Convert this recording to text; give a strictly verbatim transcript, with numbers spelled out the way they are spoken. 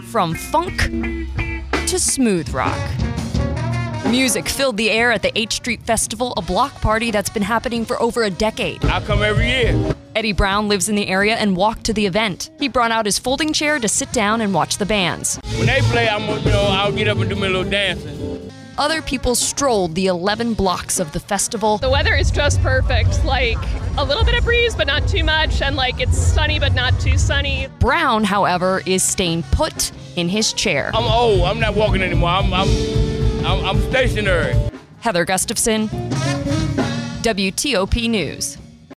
from funk to smooth rock. Music filled the air at the H Street Festival, a block party that's been happening for over a decade. I come every year. Eddie Brown lives in the area and walked to the event. He brought out his folding chair to sit down and watch the bands. When they play, I'm, you know, I'll get up and do my little dancing. Other people strolled the eleven blocks of the festival. The weather is just perfect, like a little bit of breeze, but not too much, and like it's sunny, but not too sunny. Brown, however, is staying put in his chair. I'm old, I'm not walking anymore, I'm, I'm, I'm, I'm stationary. Heather Gustafson, W T O P News.